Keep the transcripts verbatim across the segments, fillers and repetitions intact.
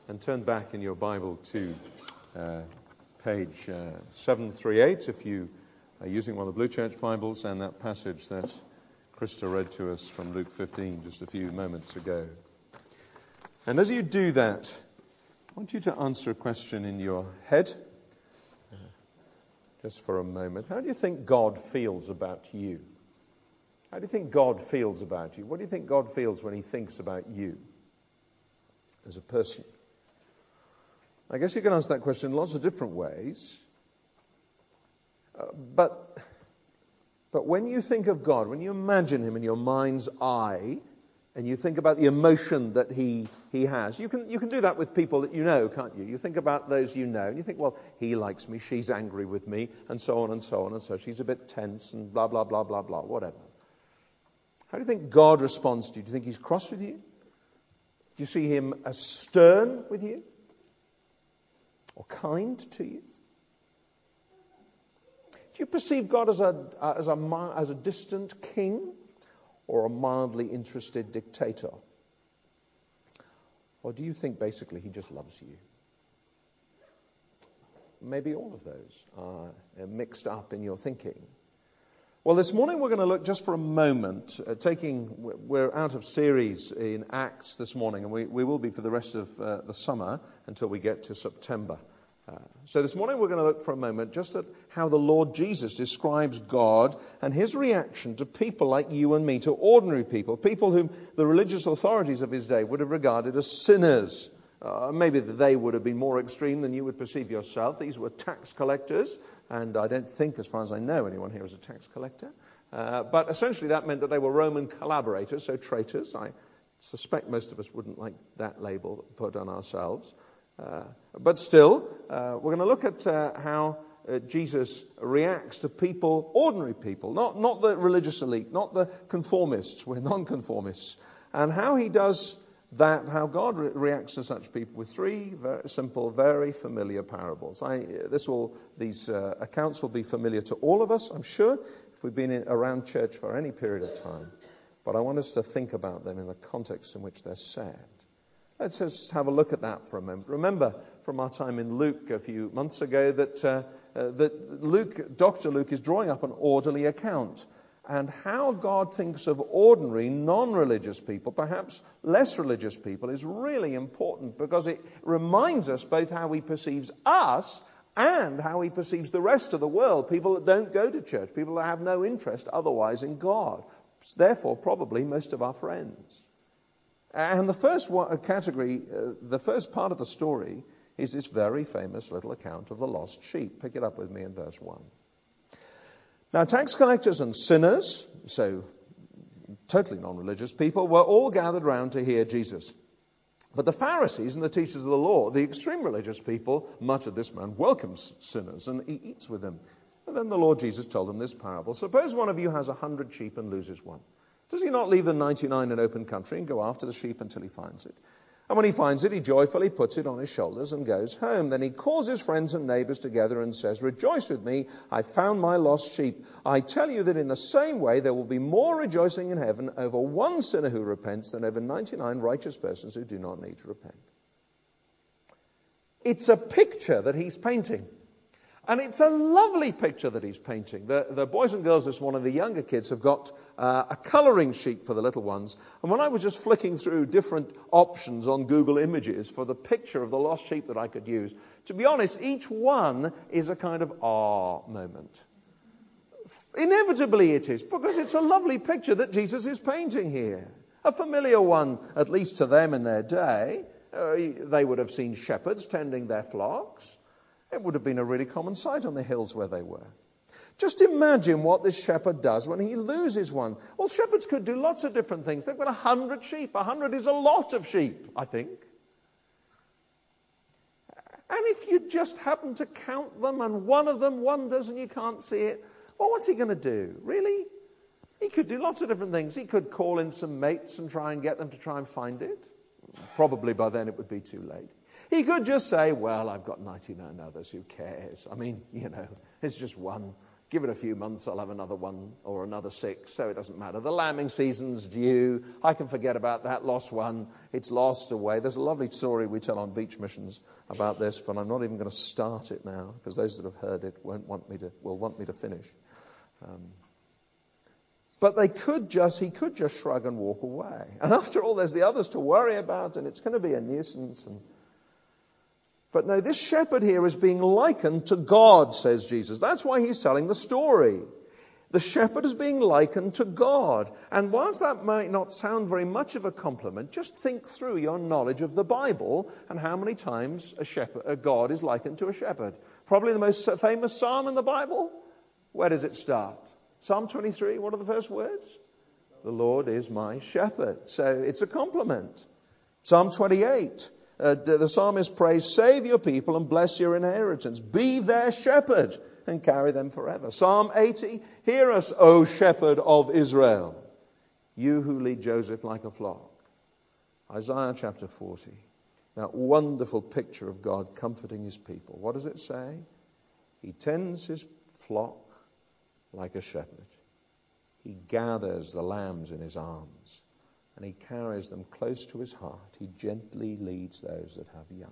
and turn back in your Bible to uh, page uh, seven thirty-eight if you are using one of the Blue Church Bibles, and that passage that Krista read to us from Luke fifteen just a few moments ago. And as you do that, I want you to answer a question in your head, uh, just for a moment. How do you think God feels about you? How do you think God feels about you? What do you think God feels when he thinks about you as a person? I guess you can answer that question in lots of different ways. Uh, but, but when you think of God, when you imagine him in your mind's eye, and you think about the emotion that he he has, you can you can do that with people that you know, can't you? You think about those you know, and you think, well, he likes me, she's angry with me, and so on and so on, and so she's a bit tense, and blah, blah, blah, blah, blah, whatever. How do you think God responds to you? Do you think he's cross with you? Do you see him as stern with you? Or kind to you? Do you perceive God as a as a as a distant king, or a mildly interested dictator? Or do you think basically he just loves you? Maybe all of those are mixed up in your thinking. Well, this morning we're going to look just for a moment, uh, taking, we're out of series in Acts this morning, and we, we will be for the rest of uh, the summer until we get to September. Uh, so this morning we're going to look for a moment just at how the Lord Jesus describes God and his reaction to people like you and me, to ordinary people, people whom the religious authorities of his day would have regarded as sinners. Uh, maybe they would have been more extreme than you would perceive yourself. These were tax collectors, and I don't think, as far as I know, anyone here is a tax collector. Uh, but essentially that meant that they were Roman collaborators, so traitors. I suspect most of us wouldn't like that label put on ourselves. Uh, but still, uh, we're going to look at uh, how uh, Jesus reacts to people, ordinary people, not, not the religious elite, not the conformists, we're non-conformists, and how he does that, how God re- reacts to such people with three very simple, very familiar parables. I, this will, these uh, accounts will be familiar to all of us, I'm sure, if we've been in, around church for any period of time. But I want us to think about them in the context in which they're said. Let's just have a look at that for a moment. Remember from our time in Luke a few months ago that uh, uh, that Luke, Doctor Luke, is drawing up an orderly account. And how God thinks of ordinary, non-religious people, perhaps less religious people, is really important because it reminds us both how he perceives us and how he perceives the rest of the world, people that don't go to church, people that have no interest otherwise in God. Therefore, probably most of our friends. And the first one, category, uh, the first part of the story is this very famous little account of the lost sheep. Pick it up with me in verse one. Now, tax collectors and sinners, so totally non-religious people, were all gathered round to hear Jesus. But the Pharisees and the teachers of the law, the extreme religious people, muttered, "This man welcomes sinners and he eats with them." And then the Lord Jesus told them this parable. Suppose one of you has a hundred sheep and loses one. Does he not leave the ninety-nine in open country and go after the sheep until he finds it? And when he finds it, he joyfully puts it on his shoulders and goes home. Then he calls his friends and neighbors together and says, "Rejoice with me, I found my lost sheep." I tell you that in the same way there will be more rejoicing in heaven over one sinner who repents than over ninety-nine righteous persons who do not need to repent. It's a picture that he's painting. And it's a lovely picture that he's painting. The, the boys and girls this morning, the younger kids, have got uh, a colouring sheet for the little ones. And when I was just flicking through different options on Google Images for the picture of the lost sheep that I could use, to be honest, each one is a kind of ah moment. Inevitably it is, because it's a lovely picture that Jesus is painting here. A familiar one, at least to them in their day. Uh, they would have seen shepherds tending their flocks. It would have been a really common sight on the hills where they were. Just imagine what this shepherd does when he loses one. Well, shepherds could do lots of different things. They've got a hundred sheep. A hundred is a lot of sheep, I think. And if you just happen to count them and one of them wanders and you can't see it, well, what's he going to do? Really? He could do lots of different things. He could call in some mates and try and get them to try and find it. Probably by then it would be too late. He could just say, "Well, I've got ninety-nine others, who cares? I mean, you know, it's just one. Give it a few months, I'll have another one or another six, so it doesn't matter. The lambing season's due. I can forget about that lost one. It's lost away. There's a lovely story we tell on beach missions about this, but I'm not even going to start it now because those that have heard it won't want me to, will want me to finish. Um, but they could just, he could just shrug and walk away. And after all, there's the others to worry about, and it's going to be a nuisance. And But no, this shepherd here is being likened to God, says Jesus. That's why he's telling the story. The shepherd is being likened to God. And whilst that might not sound very much of a compliment, just think through your knowledge of the Bible and how many times a shepherd, a God is likened to a shepherd. Probably the most famous psalm in the Bible. Where does it start? Psalm twenty-three, what are the first words? The Lord is my shepherd. So it's a compliment. Psalm twenty-eight. Uh, the psalmist prays, save your people and bless your inheritance. Be their shepherd and carry them forever. Psalm eighty, hear us, O shepherd of Israel, you who lead Joseph like a flock. Isaiah chapter forty, that wonderful picture of God comforting his people. What does it say? He tends his flock like a shepherd. He gathers the lambs in his arms, and he carries them close to his heart. He gently leads those that have young.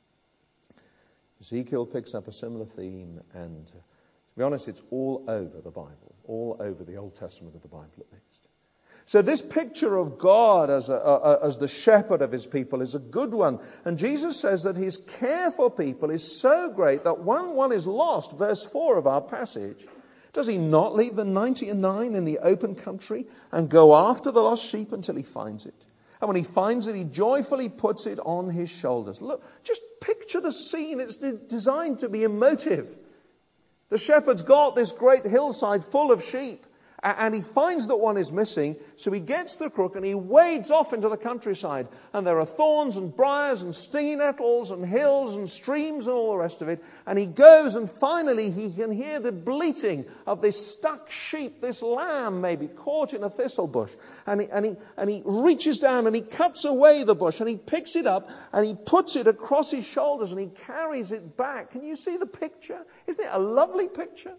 Ezekiel picks up a similar theme, and uh, to be honest, it's all over the Bible, all over the Old Testament of the Bible at least. So this picture of God as, a, a, as the shepherd of his people is a good one. And Jesus says that his care for people is so great that when one is lost, verse four of our passage, does he not leave the ninety and nine in the open country and go after the lost sheep until he finds it? And when he finds it, he joyfully puts it on his shoulders. Look, just picture the scene. It's designed to be emotive. The shepherd's got this great hillside full of sheep, and he finds that one is missing, so he gets the crook and he wades off into the countryside. And there are thorns and briars and stinging nettles and hills and streams and all the rest of it. And he goes, and finally he can hear the bleating of this stuck sheep, this lamb maybe, caught in a thistle bush. And he, and he, and he reaches down and he cuts away the bush and he picks it up and he puts it across his shoulders and he carries it back. Can you see the picture? Isn't it a lovely picture?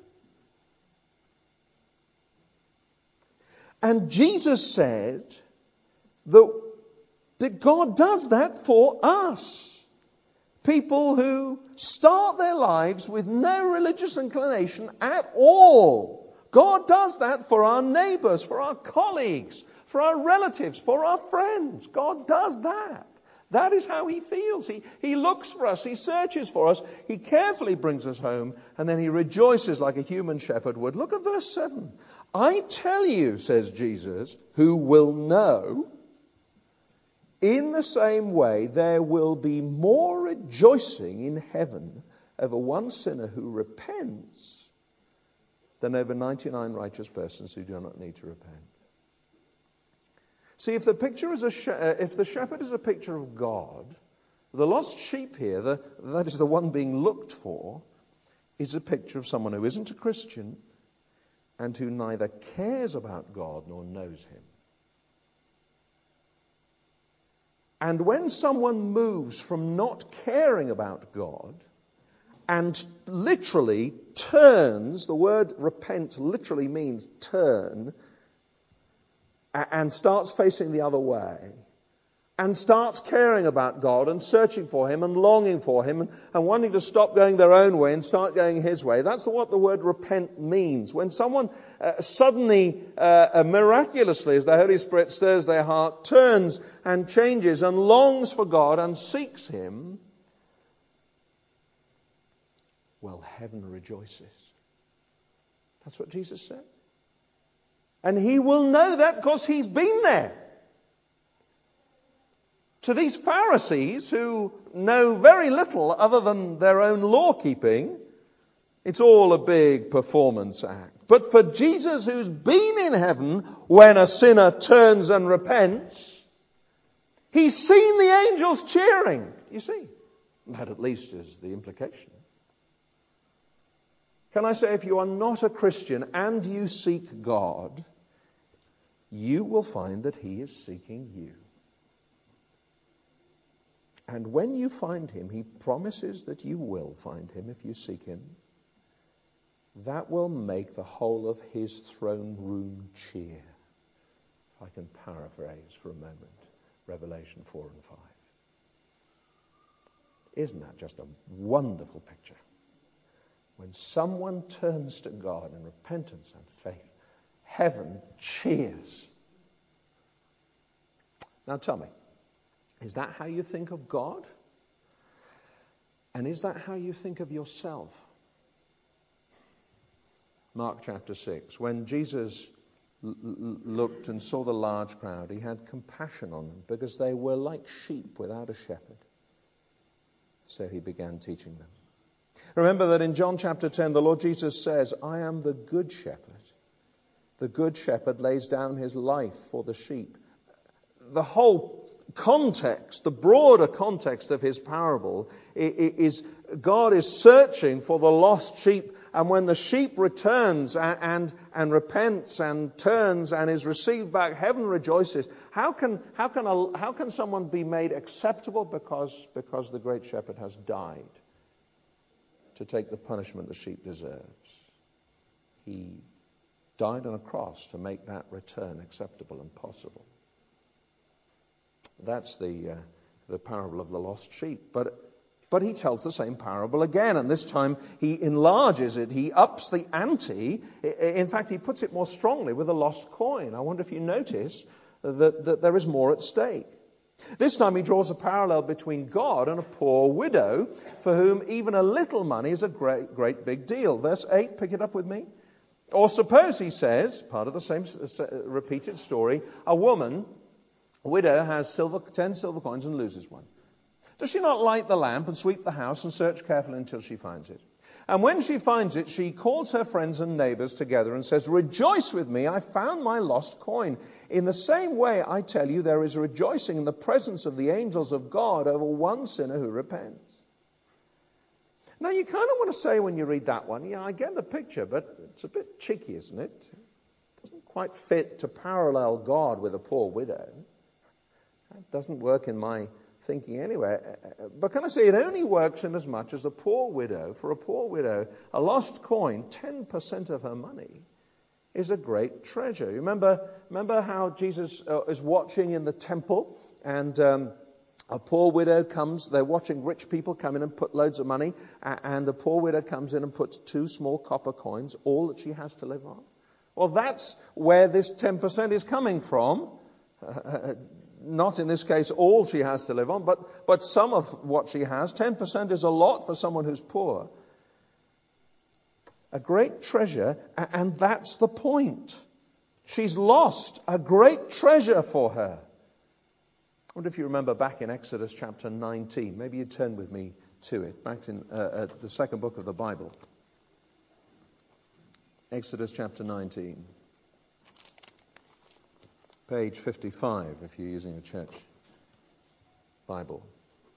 And Jesus said that, that God does that for us. People who start their lives with no religious inclination at all. God does that for our neighbors, for our colleagues, for our relatives, for our friends. God does that. That is how he feels. He, he looks for us. He searches for us. He carefully brings us home. And then he rejoices like a human shepherd would. Look at verse seven. I tell you, says Jesus, who will know, in the same way there will be more rejoicing in heaven over one sinner who repents than over ninety-nine righteous persons who do not need to repent. See, if the picture is a sh- uh, if the shepherd is a picture of God, the lost sheep here, the, that is the one being looked for, is a picture of someone who isn't a Christian and who neither cares about God nor knows him. And when someone moves from not caring about God and literally turns, the word repent literally means turn, and starts facing the other way, and starts caring about God and searching for him and longing for him and, and wanting to stop going their own way and start going his way. That's what the word repent means. When someone uh, suddenly, uh, miraculously, as the Holy Spirit stirs their heart, turns and changes and longs for God and seeks him, well, heaven rejoices. That's what Jesus said. And he will know that because he's been there. To these Pharisees who know very little other than their own law keeping, it's all a big performance act. But for Jesus, who's been in heaven when a sinner turns and repents, he's seen the angels cheering. You see, that at least is the implication. Can I say, if you are not a Christian and you seek God, you will find that he is seeking you. And when you find him, he promises that you will find him if you seek him. that will make the whole of his throne room cheer. If I can paraphrase for a moment Revelation four and five. Isn't that just a wonderful picture? When someone turns to God in repentance and faith, heaven cheers. Now tell me, is that how you think of God? And is that how you think of yourself? Mark chapter six, when Jesus l- l- looked and saw the large crowd, he had compassion on them because they were like sheep without a shepherd. So he began teaching them. Remember that in John chapter ten, the Lord Jesus says, I am the good shepherd. The good shepherd lays down his life for the sheep. The whole context, the broader context of his parable is God is searching for the lost sheep. And when the sheep returns and, and, and repents and turns and is received back, heaven rejoices. How can, how can, a, how can someone be made acceptable? Because, because the great shepherd has died to take the punishment the sheep deserves. He died on a cross to make that return acceptable and possible. That's the uh, the parable of the lost sheep. But but he tells the same parable again, and this time he enlarges it. He ups the ante. In fact, he puts it more strongly with a lost coin. I wonder if you notice that, that there is more at stake. This time he draws a parallel between God and a poor widow for whom even a little money is a great, great big deal. Verse eight, pick it up with me. Or suppose, he says, part of the same repeated story, a woman, a widow, has silver, ten silver coins and loses one. Does she not light the lamp and sweep the house and search carefully until she finds it? And when she finds it, she calls her friends and neighbors together and says, rejoice with me, I found my lost coin. In the same way, I tell you, there is rejoicing in the presence of the angels of God over one sinner who repents. Now, you kind of want to say when you read that one, yeah, I get the picture, but it's a bit cheeky, isn't it? It doesn't quite fit to parallel God with a poor widow. That doesn't work in my thinking anyway. But can I say it only works in as much as a poor widow, for a poor widow, a lost coin, ten percent of her money, is a great treasure. You remember, remember how Jesus uh, is watching in the temple, and um, a poor widow comes, they're watching rich people come in and put loads of money, and a poor widow comes in and puts two small copper coins, all that she has to live on. Well, that's where this ten percent is coming from. Uh, Not in this case all she has to live on, but, but some of what she has. ten percent is a lot for someone who's poor. A great treasure, and that's the point. She's lost a great treasure for her. I wonder if you remember back in Exodus chapter nineteen. Maybe you turn with me to it, back in uh, the second book of the Bible. Exodus chapter nineteen. Page fifty-five, if you're using a church Bible.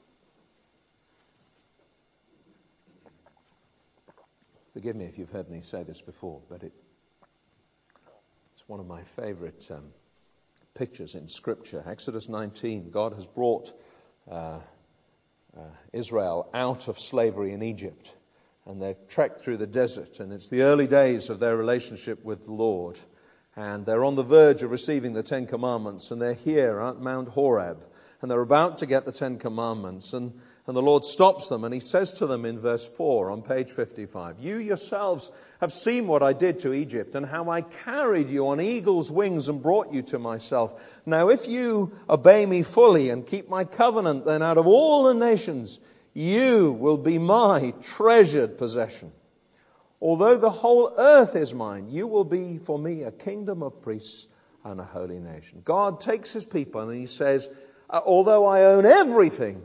Forgive me if you've heard me say this before, but it, it's one of my favorite um, pictures in Scripture. Exodus nineteen, God has brought uh, uh, Israel out of slavery in Egypt, and they've trekked through the desert, and it's the early days of their relationship with the Lord. And they're on the verge of receiving the Ten Commandments, and they're here at Mount Horeb, and they're about to get the Ten Commandments, and, and the Lord stops them, and he says to them in verse four on page fifty-five, you yourselves have seen what I did to Egypt, and how I carried you on eagle's wings and brought you to myself. Now if you obey me fully and keep my covenant, then out of all the nations, you will be my treasured possession. Although the whole earth is mine, you will be for me a kingdom of priests and a holy nation. God takes his people and he says, although I own everything,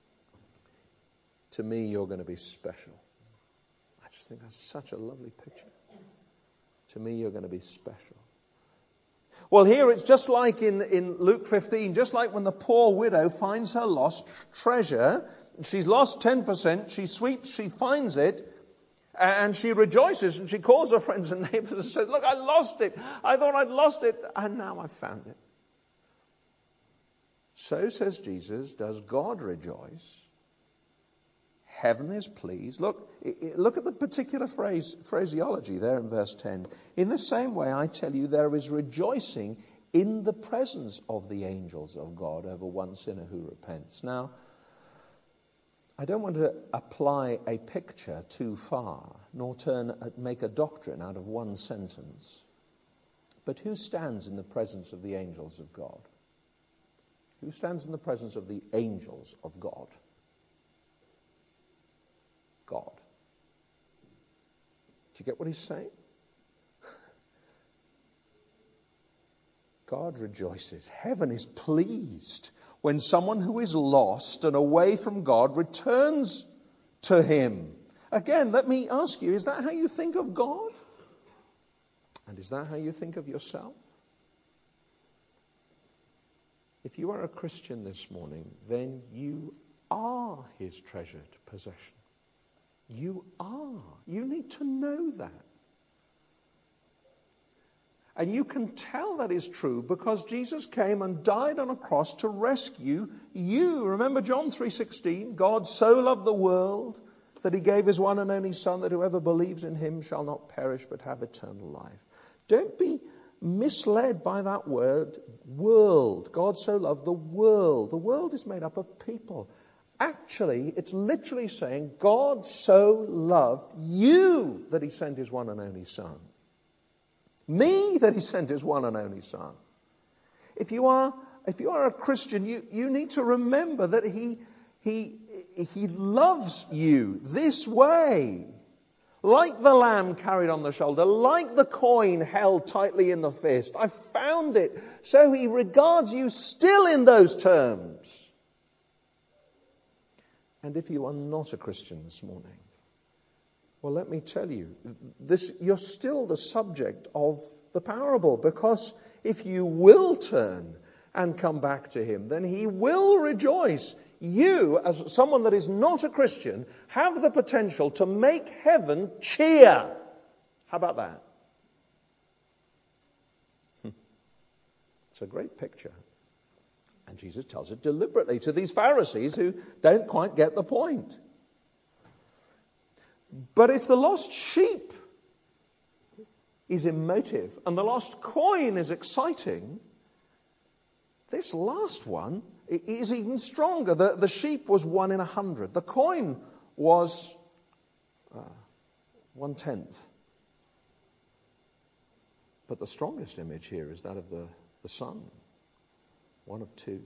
to me you're going to be special. I just think that's such a lovely picture. To me you're going to be special. Well, here it's just like in, in Luke fifteen, just like when the poor widow finds her lost treasure. She's lost ten percent, she sweeps, she finds it, and she rejoices, and she calls her friends and neighbors and says, look, I lost it. I thought I'd lost it, and now I've found it. So, says Jesus, does God rejoice. Heaven is pleased. Look, look at the particular phrase, phraseology there in verse ten. In the same way, I tell you, there is rejoicing in the presence of the angels of God over one sinner who repents. Now, I don't want to apply a picture too far, nor turn make a doctrine out of one sentence. But who stands in the presence of the angels of God? Who stands in the presence of the angels of God? God. Do you get what he's saying? God rejoices. Heaven is pleased when someone who is lost and away from God returns to him. Again, let me ask you, is that how you think of God? And is that how you think of yourself? If you are a Christian this morning, then you are his treasured possession. You are. You need to know that. And you can tell that is true because Jesus came and died on a cross to rescue you. Remember John three sixteen, God so loved the world that he gave his one and only Son, that whoever believes in him shall not perish but have eternal life. Don't be misled by that word, world. God so loved the world. The world is made up of people. Actually, it's literally saying God so loved you that he sent his one and only Son. Me, that he sent his one and only Son. If you are, if you are a Christian, you, you need to remember that he, he, he loves you this way. Like the lamb carried on the shoulder, like the coin held tightly in the fist. I found it. So he regards you still in those terms. And if you are not a Christian this morning, well, let me tell you, this, you're still the subject of the parable, because if you will turn and come back to him, then he will rejoice. You, as someone that is not a Christian, have the potential to make heaven cheer. How about that? It's a great picture. And Jesus tells it deliberately to these Pharisees who don't quite get the point. But if the lost sheep is emotive and the lost coin is exciting, this last one is even stronger. The, the sheep was one in a hundred. The coin was uh, one-tenth. But the strongest image here is that of the, the son. One of two.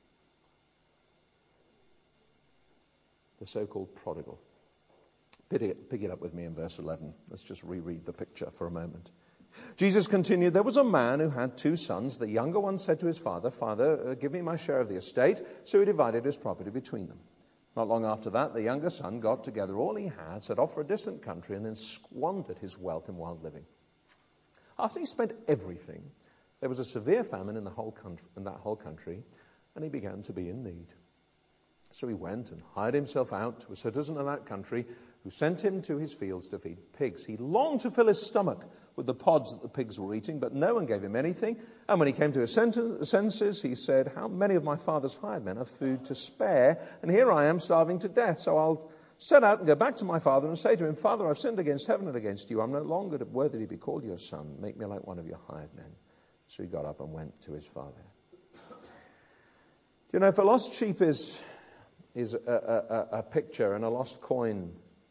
The so-called prodigal. Pick it, pick it up with me in verse eleven. Let's just reread the picture for a moment. Jesus continued, there was a man who had two sons. The younger one said to his father, Father, uh, give me my share of the estate. So he divided his property between them. Not long after that, the younger son got together all he had, set off for a distant country, and then squandered his wealth in wild living. After he spent everything, there was a severe famine in the whole country, in that whole country, and he began to be in need. So he went and hired himself out to a citizen of that country, who sent him to his fields to feed pigs. He longed to fill his stomach with the pods that the pigs were eating, but no one gave him anything. And when he came to his senses, he said, how many of my father's hired men have food to spare? And here I am starving to death. So I'll set out and go back to my father and say to him, Father, I've sinned against heaven and against you. I'm no longer worthy to be called your son. Make me like one of your hired men. So he got up and went to his father. Do you know, if a lost sheep is, is a, a, a picture and a lost coin,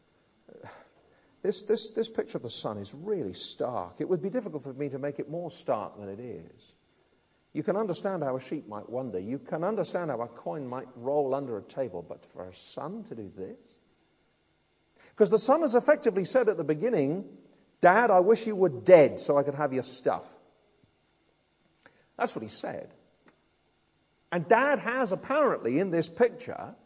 This, this, this picture of the son is really stark. It would be difficult for me to make it more stark than it is. You can understand how a sheep might wander. You can understand how a coin might roll under a table. But for a son to do this? Because the son has effectively said at the beginning, Dad, I wish you were dead so I could have your stuff. That's what he said. And Dad has apparently, in this picture,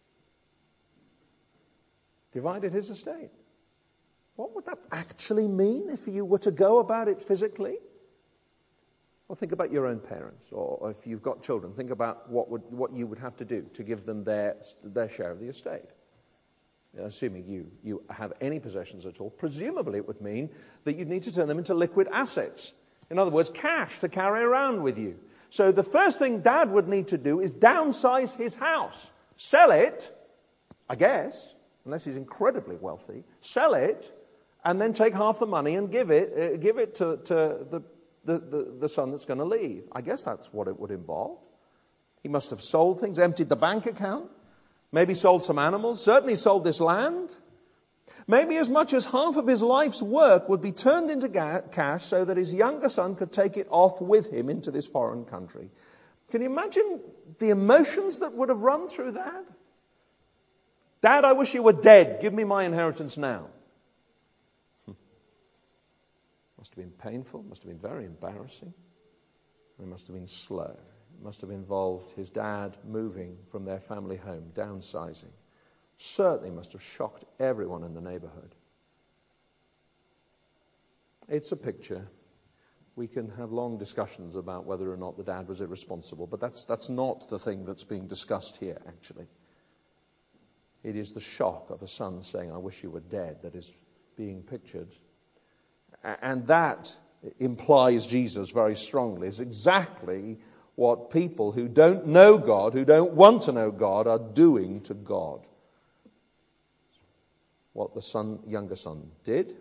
divided his estate. What would that actually mean if you were to go about it physically? Well, think about your own parents, or if you've got children, think about what would what you would have to do to give them their their share of the estate. Assuming you, you have any possessions at all, presumably it would mean that you'd need to turn them into liquid assets. In other words, cash to carry around with you. So the first thing Dad would need to do is downsize his house. Sell it, I guess, unless he's incredibly wealthy, sell it, and then take half the money and give it uh, give it to, to the, the, the, the son that's going to leave. I guess that's what it would involve. He must have sold things, emptied the bank account, maybe sold some animals, certainly sold this land. Maybe as much as half of his life's work would be turned into ga- cash so that his younger son could take it off with him into this foreign country. Can you imagine the emotions that would have run through that? Dad, I wish you were dead. Give me my inheritance now. Must have been painful, must have been very embarrassing. It must have been slow. It must have involved his dad moving from their family home, downsizing. Certainly must have shocked everyone in the neighborhood. It's a picture. We can have long discussions about whether or not the dad was irresponsible, but that's that's not the thing that's being discussed here, actually. It is the shock of a son saying, I wish you were dead, that is being pictured. And that implies Jesus very strongly. It's exactly what people who don't know God, who don't want to know God, are doing to God. What the son, younger son did.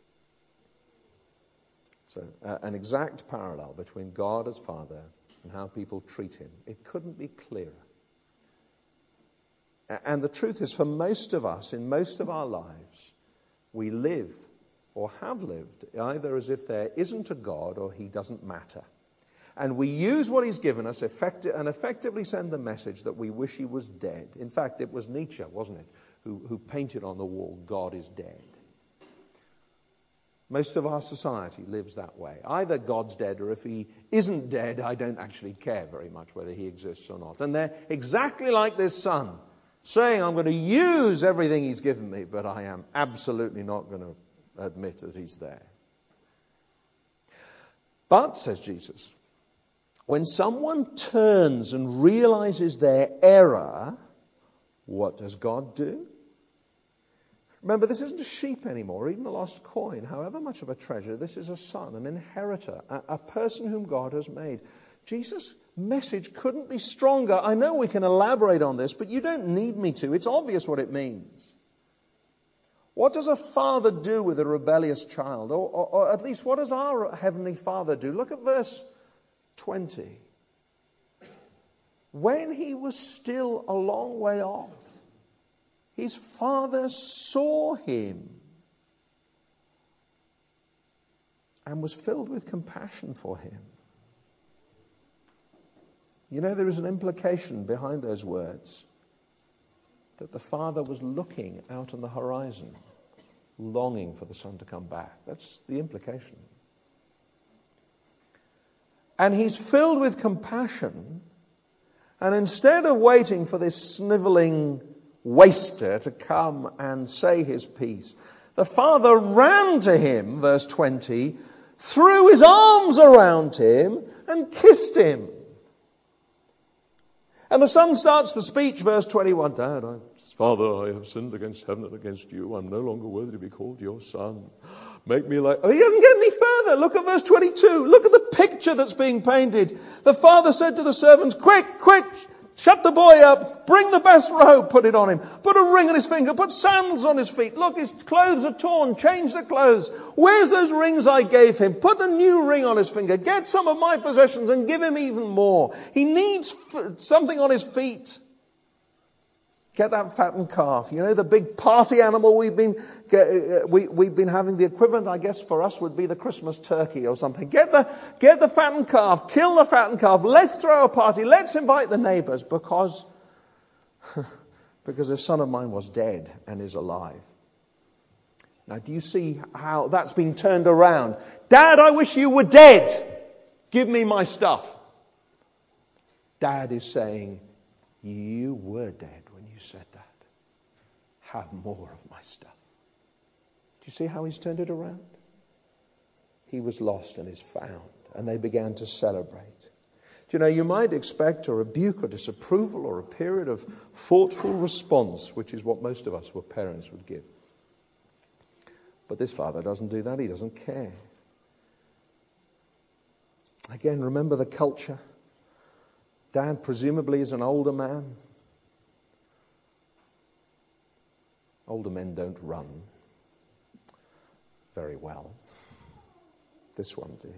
So uh, an exact parallel between God as Father and how people treat him. It couldn't be clearer. And the truth is, for most of us, in most of our lives, we live or have lived either as if there isn't a God or he doesn't matter. And we use what he's given us effecti- and effectively send the message that we wish he was dead. In fact, it was Nietzsche, wasn't it, who, who painted on the wall, God is dead. Most of our society lives that way. Either God's dead, or if he isn't dead, I don't actually care very much whether he exists or not. And they're exactly like this son, saying, I'm going to use everything he's given me, but I am absolutely not going to admit that he's there. But, says Jesus, when someone turns and realizes their error, what does God do? Remember, this isn't a sheep anymore, even a lost coin, however much of a treasure. This is a son, an inheritor, a, a person whom God has made. Jesus' message couldn't be stronger. I know we can elaborate on this, but you don't need me to. It's obvious what it means. What does a father do with a rebellious child? Or, or, or at least, what does our Heavenly Father do? Look at verse twenty. When he was still a long way off, his father saw him and was filled with compassion for him. You know, there is an implication behind those words, that the father was looking out on the horizon, longing for the son to come back. That's the implication. And he's filled with compassion, and instead of waiting for this sniveling waster to come and say his piece, the father ran to him, verse twenty, threw his arms around him and kissed him. And the son starts the speech, verse twenty-one, Dad, I, Father, I have sinned against heaven and against you. I'm no longer worthy to be called your son. Make me like... Oh, he doesn't get any further. Look at verse twenty-two. Look at the picture that's being painted. The father said to the servants, quick, quick, shut the boy up, bring the best robe, put it on him, put a ring on his finger, put sandals on his feet. Look, his clothes are torn, change the clothes. Where's those rings I gave him? Put a new ring on his finger, get some of my possessions and give him even more. He needs f- something on his feet. Get that fattened calf. You know, the big party animal we've been get, we, we've been having. The equivalent, I guess, for us would be the Christmas turkey or something. Get the get the fattened calf. Kill the fattened calf. Let's throw a party. Let's invite the neighbors because because a son of mine was dead and is alive. Now, do you see how that's been turned around? Dad, I wish you were dead. Give me my stuff. Dad is saying, you were dead when you said that. Have more of my stuff. Do you see how he's turned it around? He was lost and is found. And they began to celebrate. Do you know, you might expect a rebuke or disapproval or a period of thoughtful response, which is what most of us who are parents would give. But this father doesn't do that. He doesn't care. Again, remember the culture. Dad presumably is an older man. Older men don't run very well. This one did.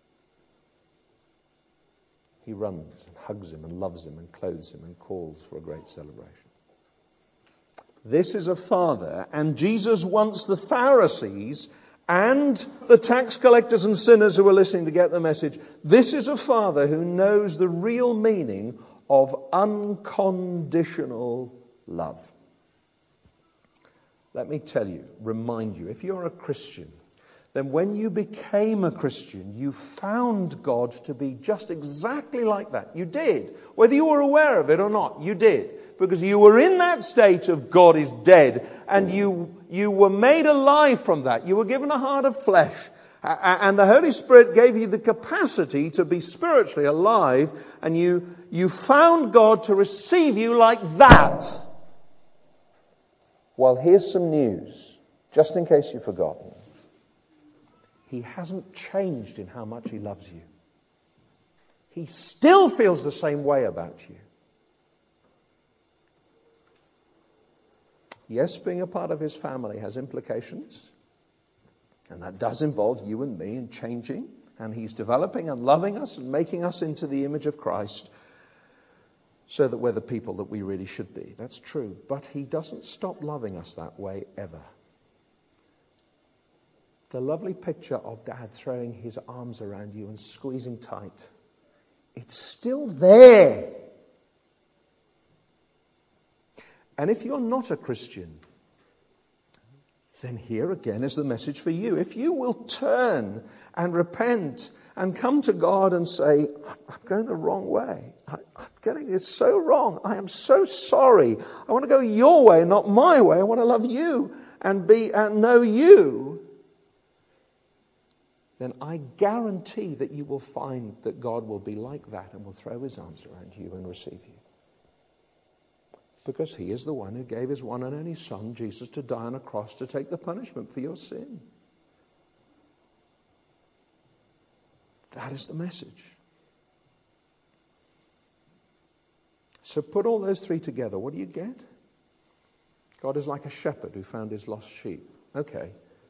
He runs and hugs him and loves him and clothes him and calls for a great celebration. This is a father, and Jesus wants the Pharisees and the tax collectors and sinners who are listening to get the message. This is a father who knows the real meaning of unconditional love. Let me tell you, remind you, if you're a Christian, then when you became a Christian, you found God to be just exactly like that. You did. Whether you were aware of it or not, you did. Because you were in that state of God is dead, and you, you were made alive from that. You were given a heart of flesh. And the Holy Spirit gave you the capacity to be spiritually alive, and you, you found God to receive you like that. Well, here's some news, just in case you've forgotten. He hasn't changed in how much he loves you. He still feels the same way about you. Yes, being a part of his family has implications. And that does involve you and me in changing. And he's developing and loving us and making us into the image of Christ so that we're the people that we really should be. That's true. But he doesn't stop loving us that way ever. The lovely picture of Dad throwing his arms around you and squeezing tight, it's still there. And if you're not a Christian, then here again is the message for you. If you will turn and repent and come to God and say, I'm going the wrong way. I, I'm getting this so wrong. I am so sorry. I want to go your way, not my way. I want to love you and be and know you. Then I guarantee that you will find that God will be like that and will throw his arms around you and receive you. Because he is the one who gave his one and only son, Jesus, to die on a cross to take the punishment for your sin. That is the message. So put all those three together. What do you get? God is like a shepherd who found his lost sheep. Okay.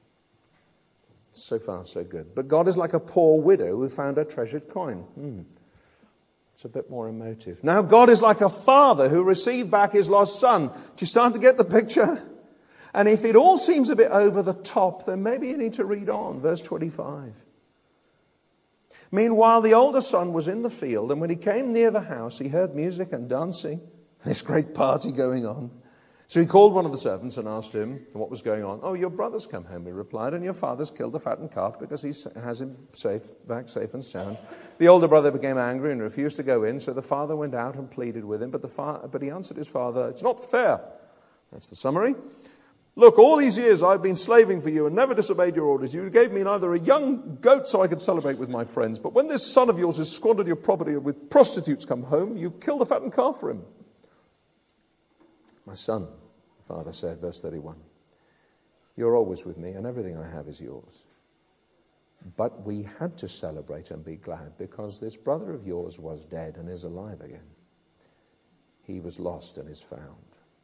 So far, so good. But God is like a poor widow who found her treasured coin. Hmm. It's a bit more emotive. Now God is like a father who received back his lost son. Do you start to get the picture? And if it all seems a bit over the top, then maybe you need to read on. Verse twenty-five. Meanwhile, the older son was in the field, and when he came near the house, he heard music and dancing. This great party going on. So he called one of the servants and asked him what was going on. Oh, your brother's come home, he replied, and your father's killed the fattened calf because he has him safe, back safe and sound. The older brother became angry and refused to go in, so the father went out and pleaded with him, but, the fa- but he answered his father, it's not fair. That's the summary. Look, all these years I've been slaving for you and never disobeyed your orders. You gave me neither a young goat so I could celebrate with my friends, but when this son of yours has squandered your property with prostitutes come home, you kill the fattened calf for him. My son, the father said, verse thirty-one, you're always with me and everything I have is yours. But we had to celebrate and be glad because this brother of yours was dead and is alive again. He was lost and is found.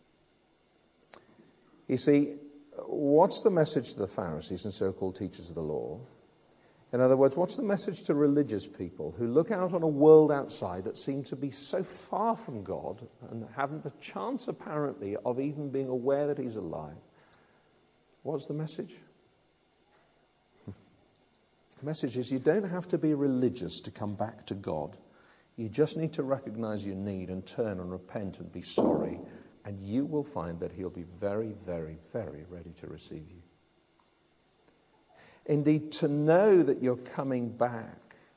You see, what's the message to the Pharisees and so-called teachers of the law? In other words, what's the message to religious people who look out on a world outside that seem to be so far from God and haven't the chance, apparently, of even being aware that he's alive? What's the message? The message is you don't have to be religious to come back to God. You just need to recognize your need and turn and repent and be sorry, and you will find that he'll be very, very, very ready to receive you. Indeed, to know that you're coming back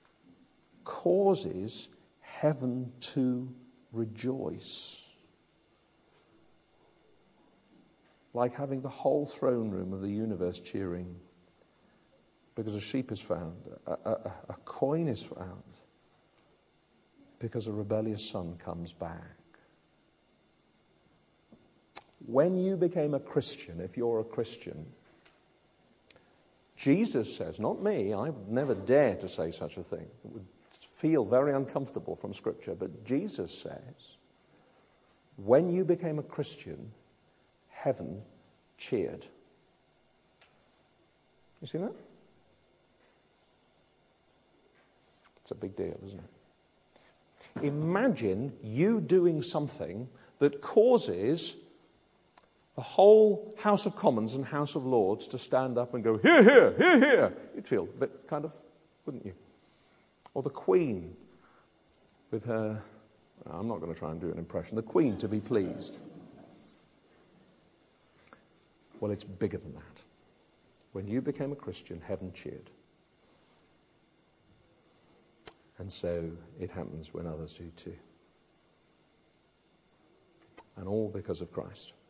causes heaven to rejoice. Like having the whole throne room of the universe cheering because a sheep is found, a, a, a coin is found, because a rebellious son comes back. When you became a Christian, if you're a Christian, Jesus says, not me, I would never dare to say such a thing. It would feel very uncomfortable from Scripture, but Jesus says, when you became a Christian, heaven cheered. You see that? It's a big deal, isn't it? Imagine you doing something that causes the whole House of Commons and House of Lords to stand up and go, "Hear, hear, hear, hear." You'd feel a bit kind of, wouldn't you? Or the Queen with her, I'm not going to try and do an impression, the Queen to be pleased. Well, it's bigger than that. When you became a Christian, heaven cheered. And so it happens when others do too. And all because of Christ.